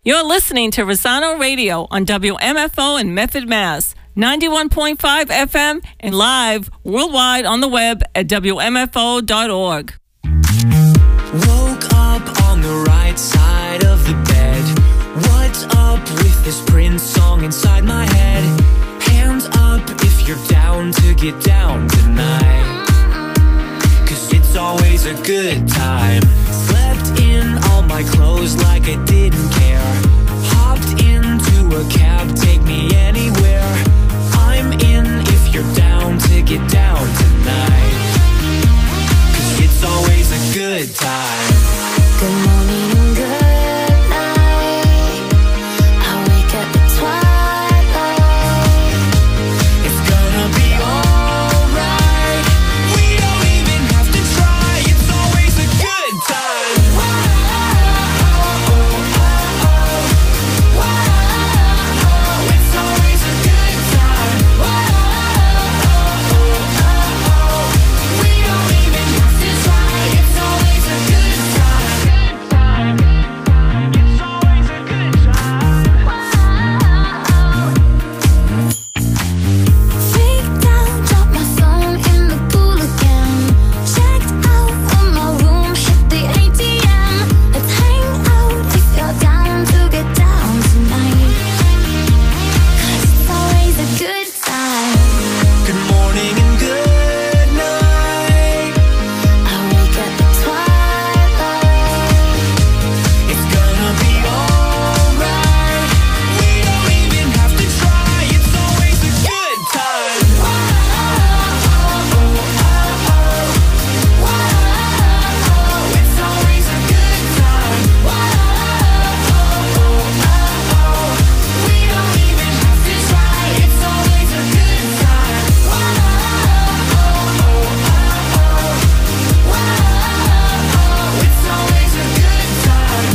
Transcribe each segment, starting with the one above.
You're listening to Rosano Radio on WMFO in Medford, Mass. 91.5 FM and live worldwide on the web at WMFO.org. Woke up on the right side of the bed. What's up with this Prince song inside my head? Hands up if you're down to get down tonight, 'cause it's always a good time. Slept in all my clothes like I didn't care. Hopped into a cab, take me anywhere. I'm in if you're down to get down tonight, 'cause it's always a good time. Good morning and good night. I wake up at twilight. It's gonna be alright. We don't even have to try. It's always a good time. It's always a good time. We don't even have to try. It's always a good time. It's always a good time. Freaked out, dropped my phone in the pool again. Checked out of my room, hit the ATM. Let's hang out if you're down to get down tonight, 'cause it's always a good time. Good morning and good night. I wake up at twilight. It's gonna be alright. We don't even have to try. It's always a good time. It's always a good time. We don't even have to try. It's always a good time. It's always a good time.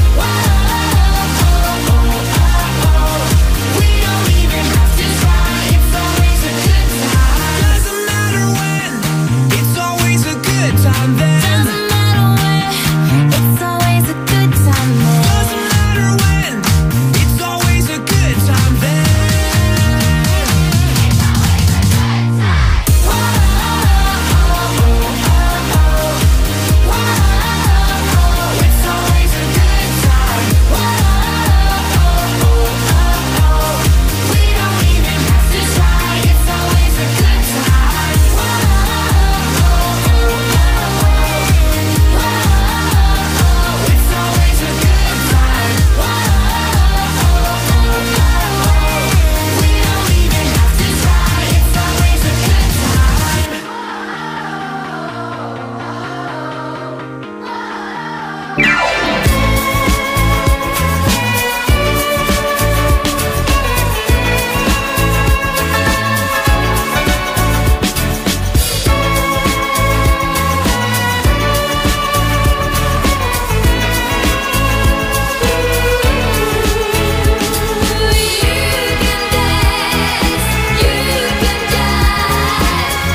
We don't even have to try. It's always a good time. Doesn't matter when. It's always a good time then. Doesn't matter where, it's always a good time there. Doesn't matter when. It's always a good time then. It's always a good time. We don't even have to try. It's always a good time. It's always a good time. We don't even have to try. It's always a good time.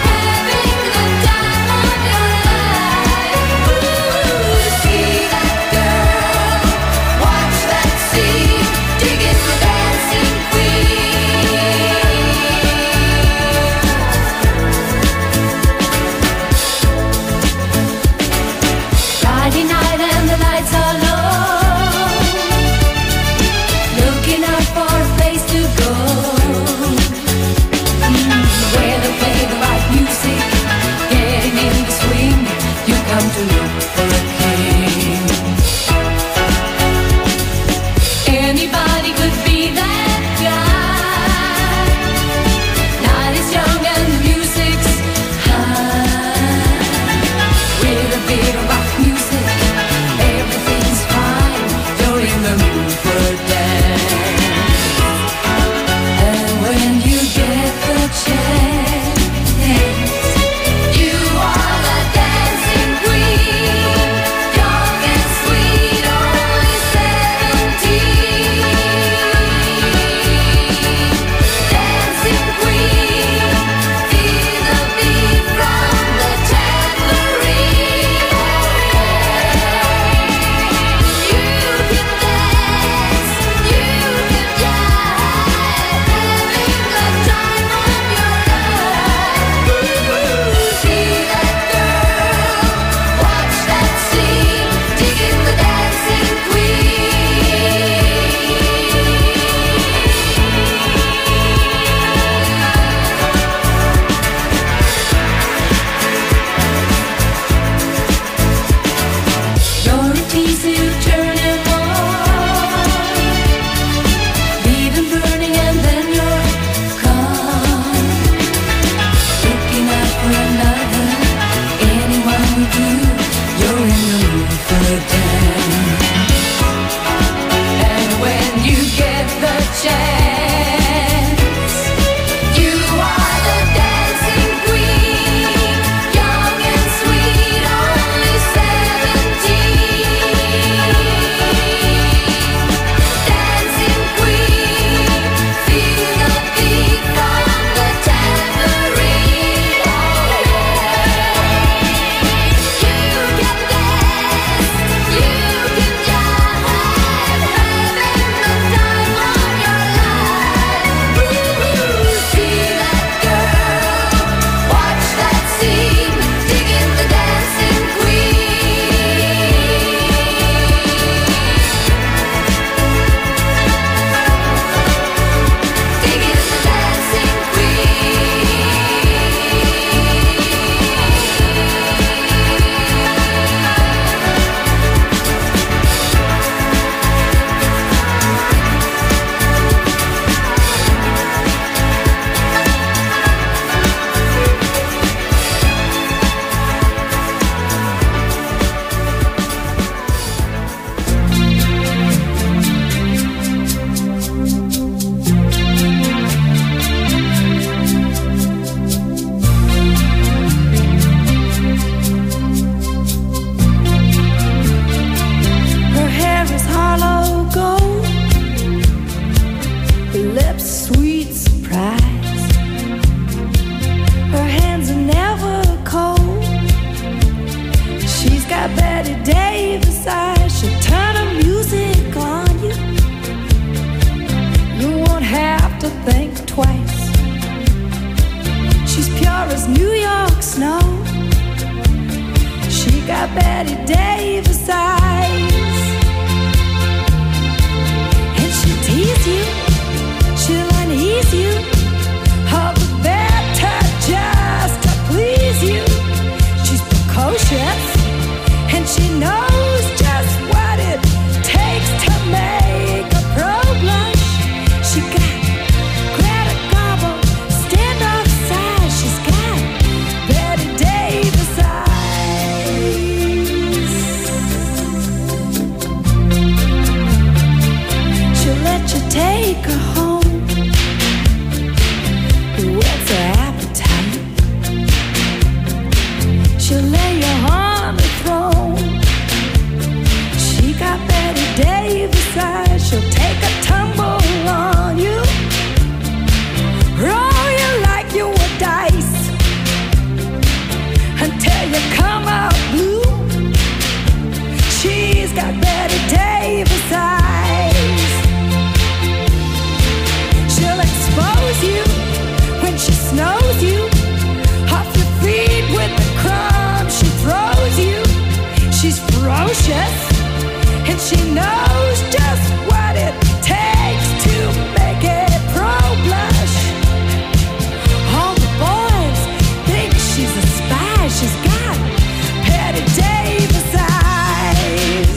You can dance, you can die, having the time of your life. Ooh, see that take her home. What's her appetite? She'll lay you on the throne. She got Betty Davis eyes. She'll take a tumble on you, roll you like you were dice until you come out blue. She's got Betty Davis eyes. She'll expose you when she snows you off your feet with the crumbs she throws you. She's ferocious and she knows just what it takes to make it pro-blush. All the boys think she's a spy. She's got Betty Davis eyes.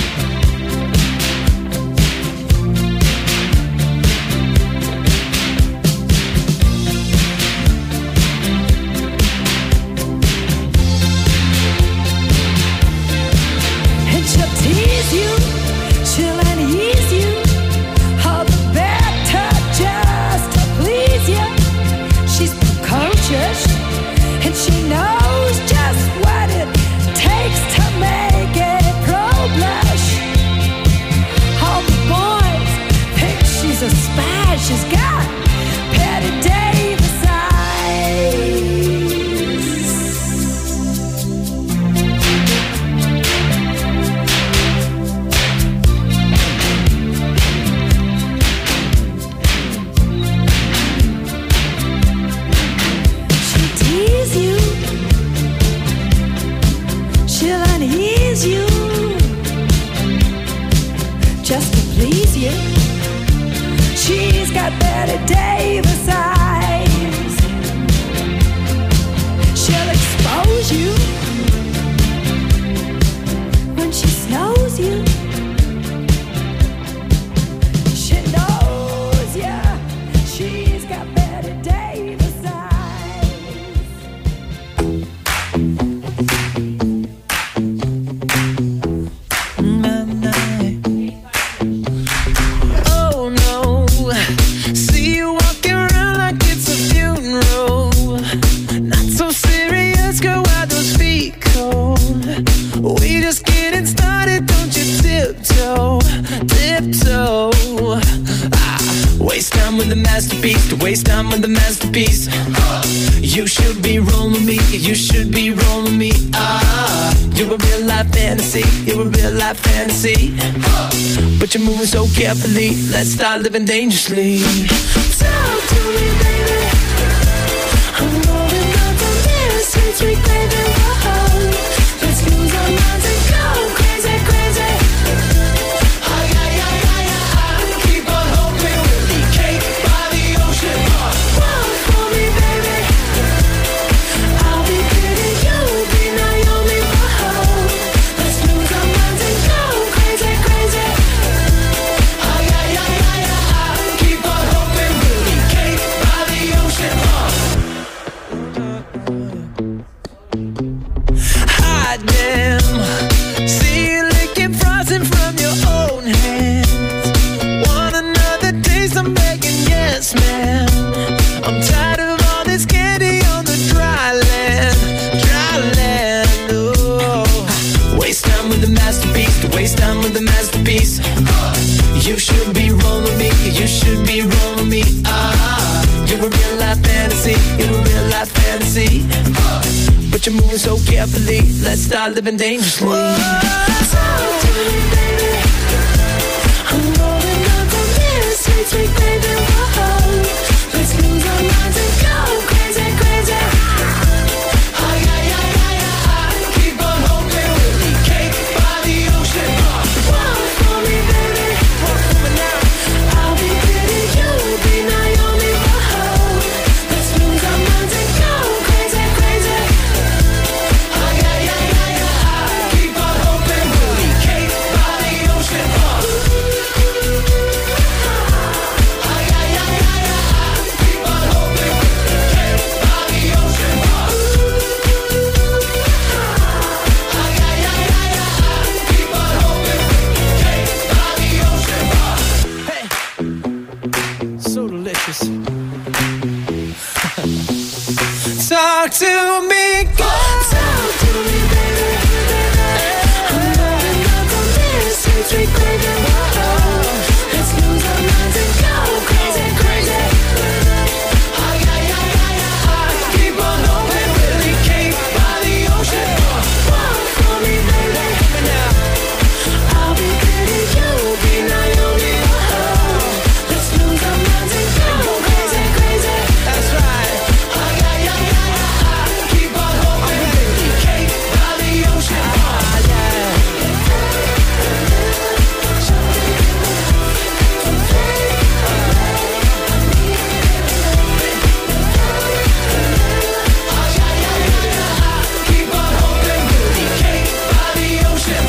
And she'll tease you, she'll unease you, all the better just to please you. She's precocious and she knows just what it takes to make it pro-blush. All the boys think she's a spy. She's got Betty Davis eyes. She'll tease you, she'll unease you, just to please you. She's got Betty Davis eyes. She'll expose you when she snows you. She knows ya. She's got Betty Davis eyes. Oh no, see you walking around like it's a funeral. Not so serious, girl, why those feet cold? We just getting started, don't you tiptoe, tiptoe. Waste time with the masterpiece, to waste time with the masterpiece. You should be rolling me, you should be rolling me. You're a real life fantasy, you're a real life fantasy. But you're moving so carefully, let's start living dangerously. Talk to me, baby. I'm rolling up on this sweet, sweet baby. Whoa. Let's lose our minds and go crazy, crazy. Ay, ay, ay, ay, ay. Keep on hoping we'll be cake by the ocean. Walk for me, baby. I'll be pretty, you'll be Naomi. Whoa. Let's lose our minds and go crazy, crazy. Ay, ay, ay, ay, ay. Keep on hoping we'll be cake by the ocean. Hot damn. See you licking frosting from your own hands. Want another taste? I'm begging, yes, ma'am. I'm tired of all this candy on the dry land, dry land. Oh, waste time with the masterpiece, to waste time with the masterpiece. You should be rolling me, you should be rolling me. You're a real life fantasy, you're a real life fantasy. But you're moving so carefully, let's start living dangerously. Talk to me, baby. I'm rolling up on this sweet, sweet baby. Whoa. Let's lose our minds and go crazy, crazy. Ay, ay, ay, ay, ay. Keep on hoping we'll be cake by the ocean. Walk for me, baby. Walk for me now. I'll be pretty, you'll be Naomi. Whoa. Let's lose our minds and go crazy, crazy. Ay, ay, ay, ay, ay. Keep on hoping we'll be cake talk to me. Talk to me, baby. I'm loading up on this sweet baby. Let's lose our minds and go crazy, crazy. Keep on hoping we'll be cake by the ocean. Walk for me, baby. I'll be Betty, you'll be Naomi. Let's lose our minds and go crazy, crazy. That's right. Keep on hoping we'll be cake by the ocean. Keep on hoping we'll be cake by the ocean.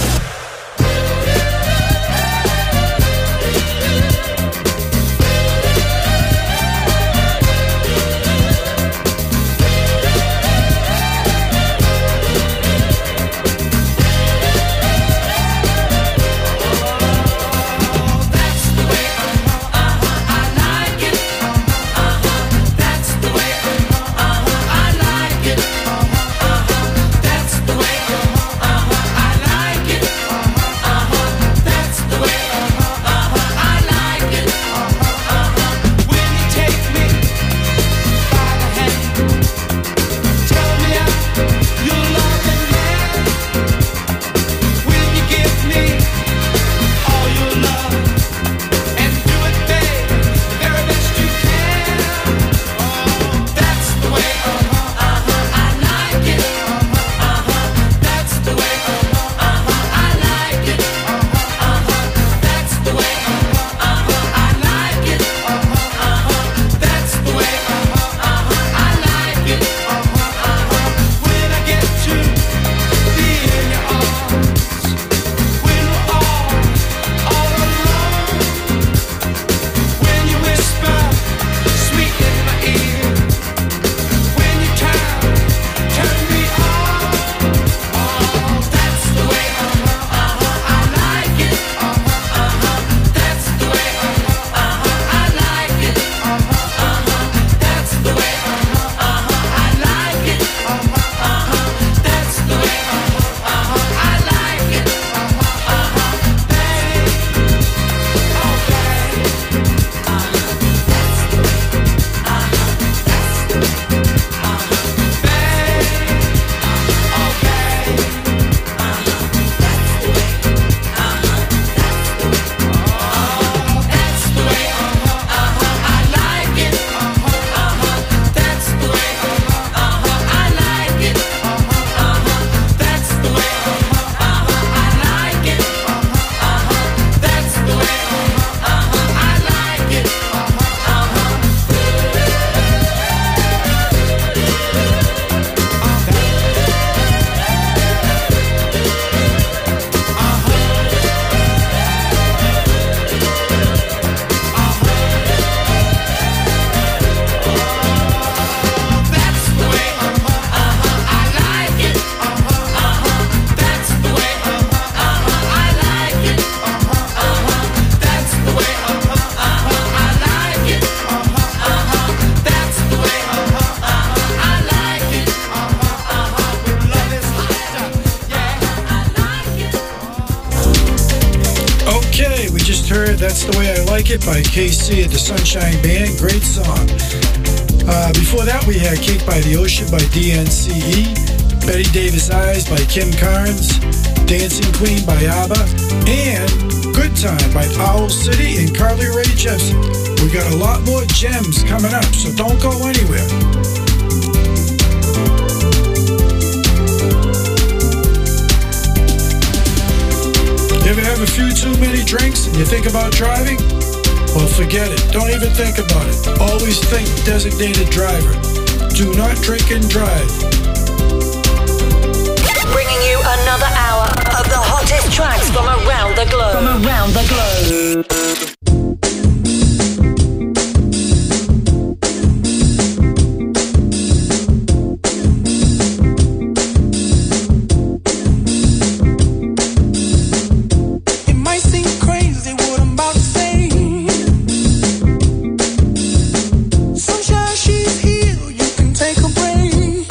That's the Way I Like It by KC at the Sunshine Band. Great song. Before that, we had Cake by the Ocean by DNCE, Betty Davis Eyes by Kim Carnes, Dancing Queen by ABBA, and Good Time by Owl City and Carly Rae Jepsen. We got a lot more gems coming up, so don't go anywhere. You ever have a few too many drinks and you think about driving? Well, forget it. Don't even think about it. Always think designated driver. Do not drink and drive. Bringing you another hour of the hottest tracks from around the globe. From around the globe. Sunshine, she's here, you can take a break.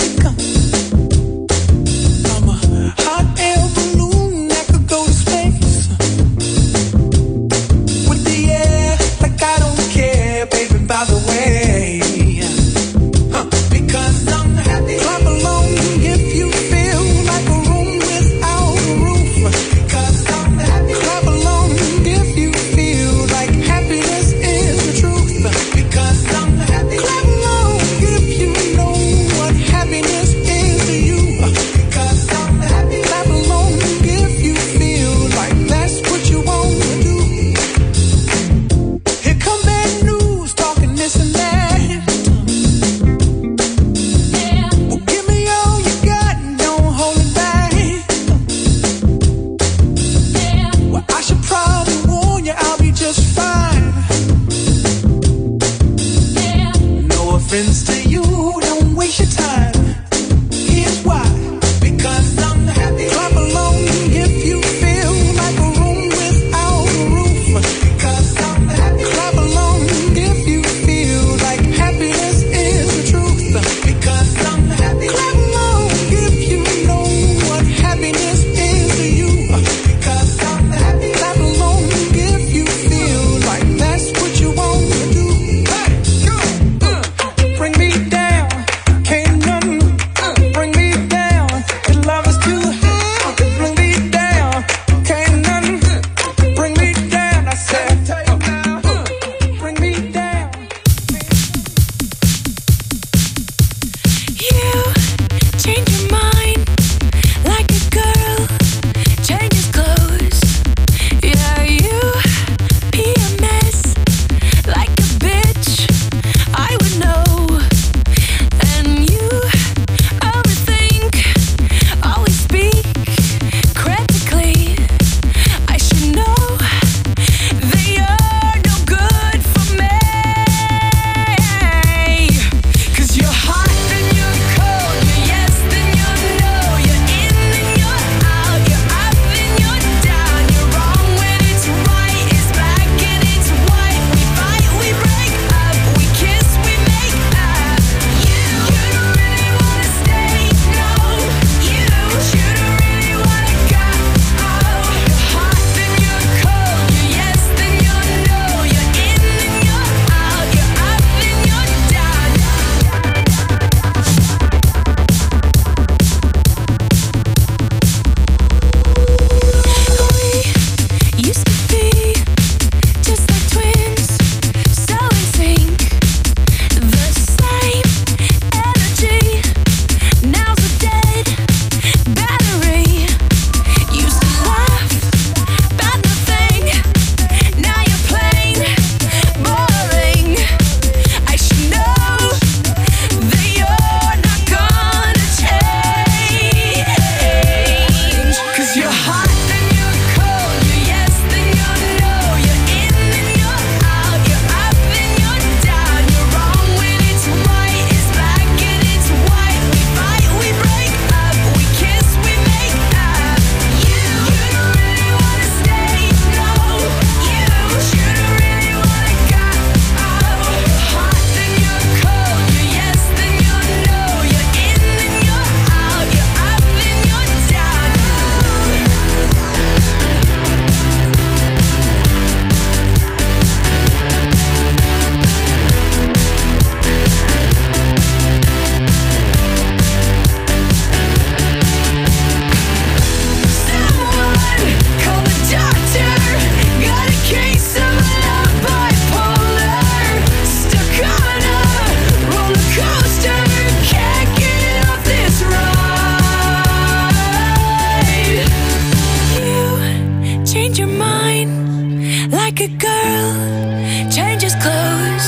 mine, like a girl changes clothes.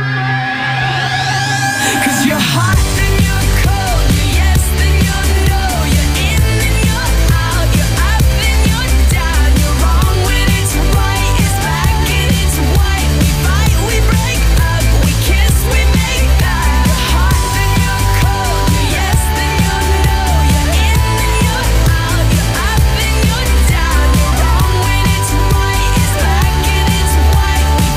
'Cause you're hot, then you're cold, you're yes, then you're no, you're in, then you're out, you're up, then you're down, you're wrong when it's right, it's black and it's white, we fight, we break up, we kiss, we make up. You're hot, then you're cold, you're yes, then you're no, you're in, then you're out, you're up, then you're down, you're wrong when it's right, it's black and it's white, we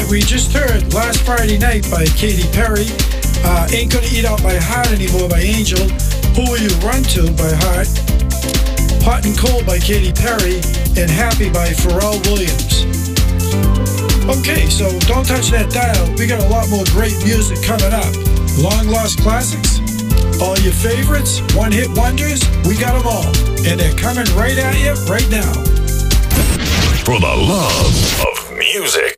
we just heard Last Friday Night by Katy Perry, Ain't Gonna Eat Out My Heart Anymore by Angel, Who Will You Run To by Heart, Hot and Cold by Katy Perry, and Happy by Pharrell Williams. Okay, so don't touch that dial. We got a lot more great music coming up. Long lost classics, all your favorites, one-hit wonders, we got them all. And they're coming right at you right now. For the love of music.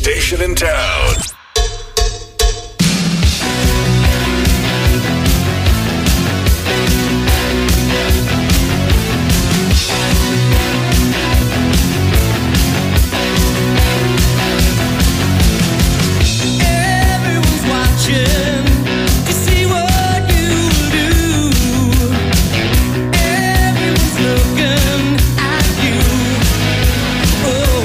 station in town. Everyone's watching to see what you do. Everyone's looking at you. Oh,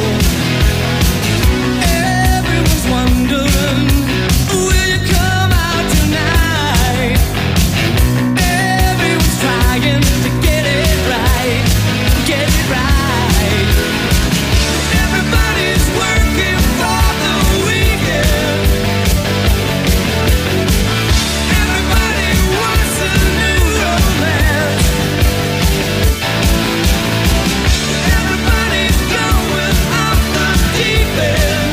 everyone's wondering, will you come out tonight? Everyone's trying to get it right, get it right. Everybody's working for the weekend. Everybody wants a new romance. Everybody's going off the deep end.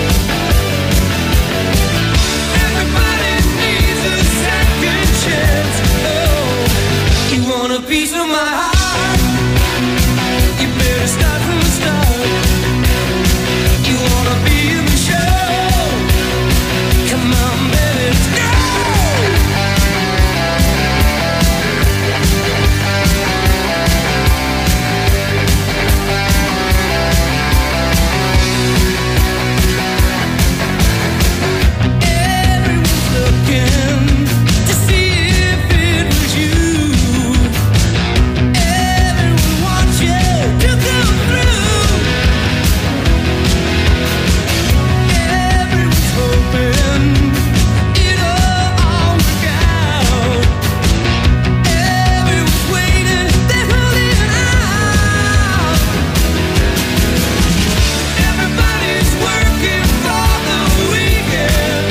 Everybody needs a second chance. Oh, you want a piece of my heart? You better start from the start. You wanna be in the show? Come on, baby, let's go. Everyone's looking to see if it was you. Everyone wants you to come through. Everyone's hoping it'll all work out. Everyone's waiting, they're holding out. Everybody's working for the weekend.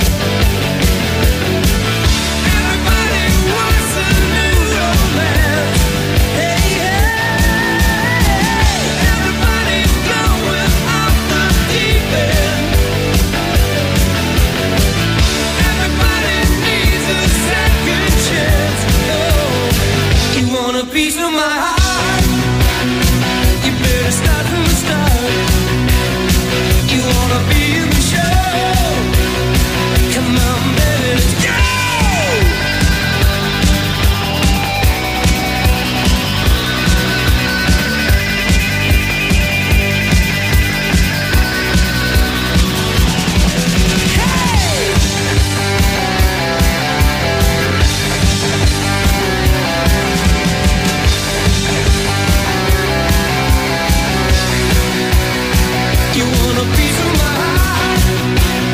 Everybody wants a new romance. Hey, hey, everybody's going off the deep end. Everybody needs a second chance. Oh, you want a piece of my heart? You better start from the start. You wanna be in the show? Come on, baby, let's go. You want a piece of my heart?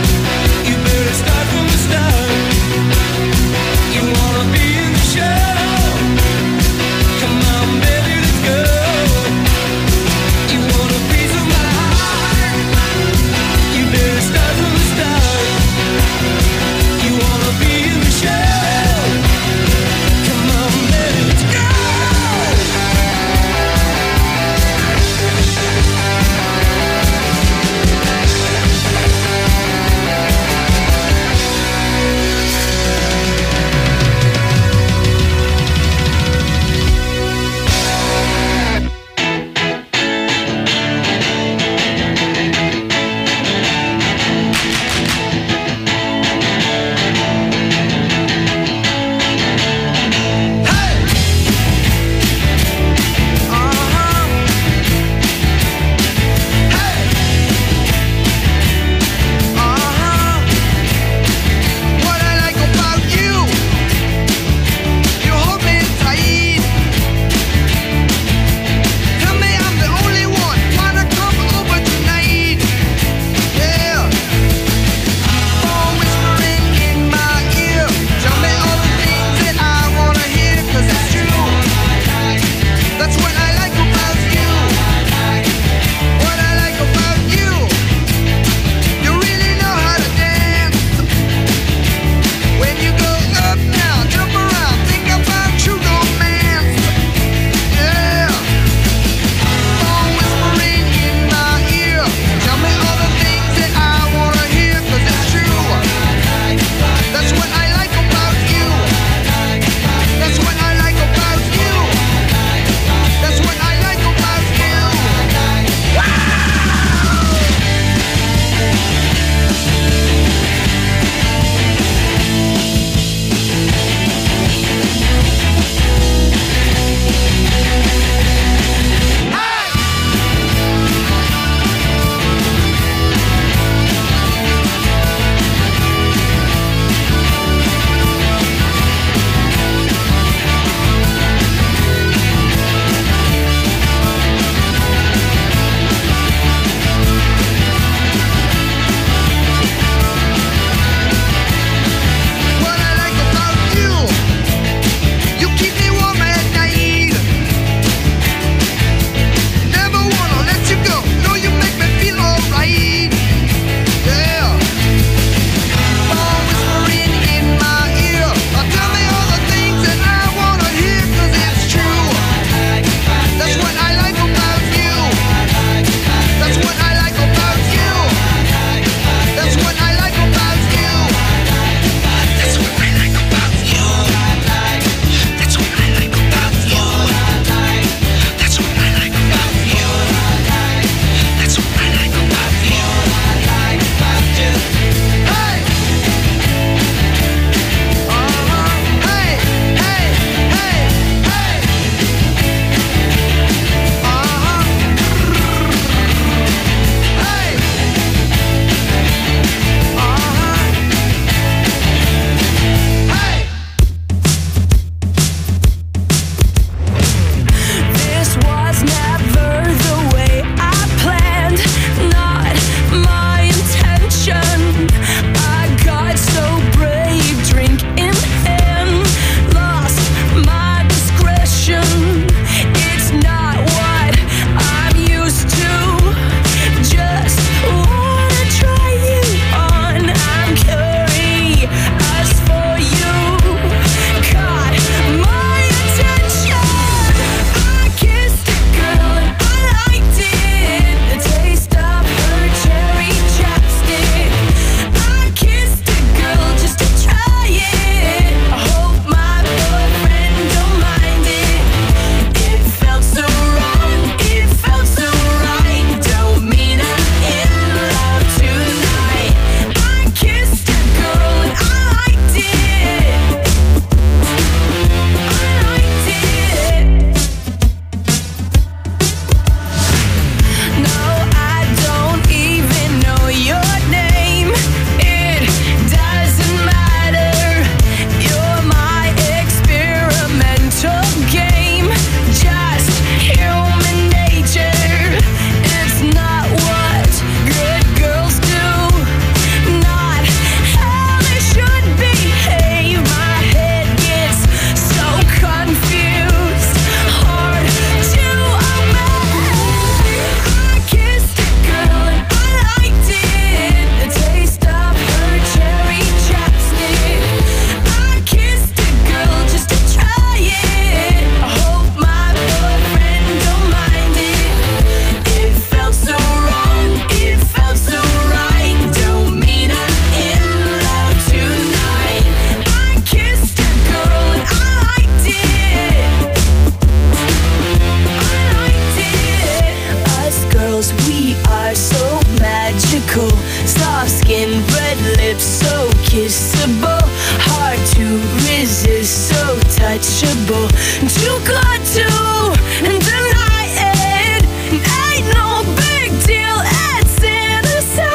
skin, red lips, so kissable. Hard to resist, so touchable. Too good to deny it. Ain't no big deal, it's innocent.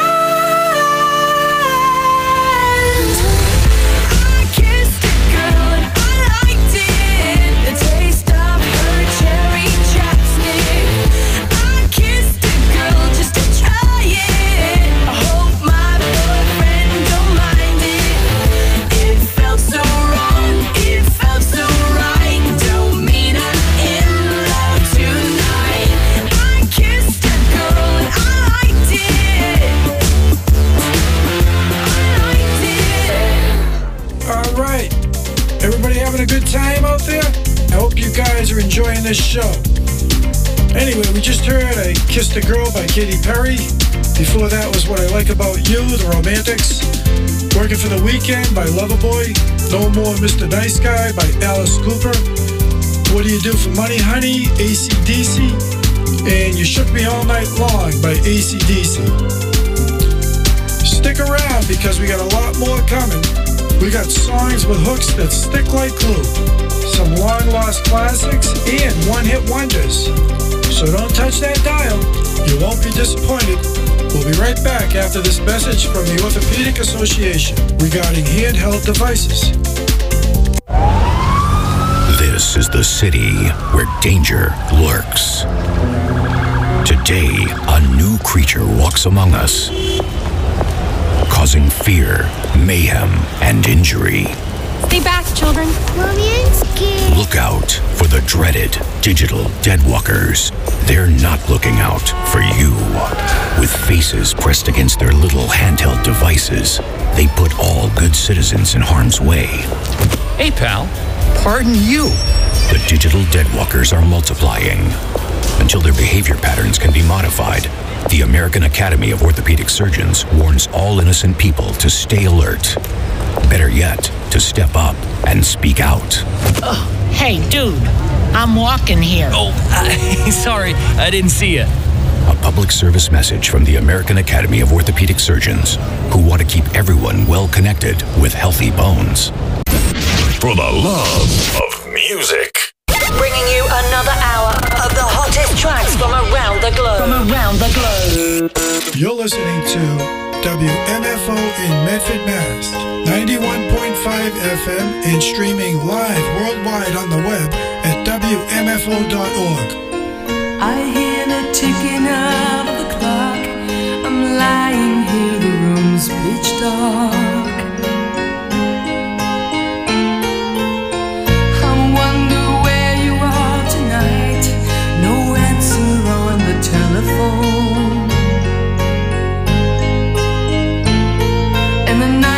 I kissed a girl and I liked it. The taste of her cherry chapstick. I kissed a girl just to try it. I hope my boyfriend don't mind it. It felt so wrong, it felt so right. Don't mean I'm in love tonight. I kissed a girl and I liked it. I liked it. All right. Everybody having a good time out there? I hope you guys are enjoying this show. Anyway, we just heard I Kissed a Girl by Katy Perry. Before that was What I Like About You, The Romantics. Working for the Weekend by Loverboy. No More Mr. Nice Guy by Alice Cooper. What Do You Do for Money, Honey? AC/DC. And You Shook Me All Night Long by AC/DC. Stick around because we got a lot more coming. We got songs with hooks that stick like glue, some long-lost classics, and one-hit wonders. So don't touch that dial. You won't be disappointed. We'll be right back after this message from the Orthopedic Association regarding handheld devices. This is the city where danger lurks. Today, a new creature walks among us, causing fear, mayhem, and injury. Stay back, children. Mommy, I'm scared. Look out for the dreaded digital deadwalkers. They're not looking out for you. With faces pressed against their little handheld devices, they put all good citizens in harm's way. Hey, pal. Pardon you. The digital deadwalkers are multiplying. Until their behavior patterns can be modified, the American Academy of Orthopedic Surgeons warns all innocent people to stay alert. Better yet, to step up and speak out. Oh, hey, dude. I'm walking here. Oh, sorry. I didn't see you. A public service message from the American Academy of Orthopedic Surgeons, who want to keep everyone well connected with healthy bones. For the love of music. Bringing you another hour of the hottest tracks from around the globe. You're listening to WMFO in Medford, Mass. 91.5 FM and streaming live worldwide on the web at WMFO.org. I hear the ticking of the clock. I'm lying here, the room's pitch dark. I wonder where you are tonight. No answer on the telephone. And the night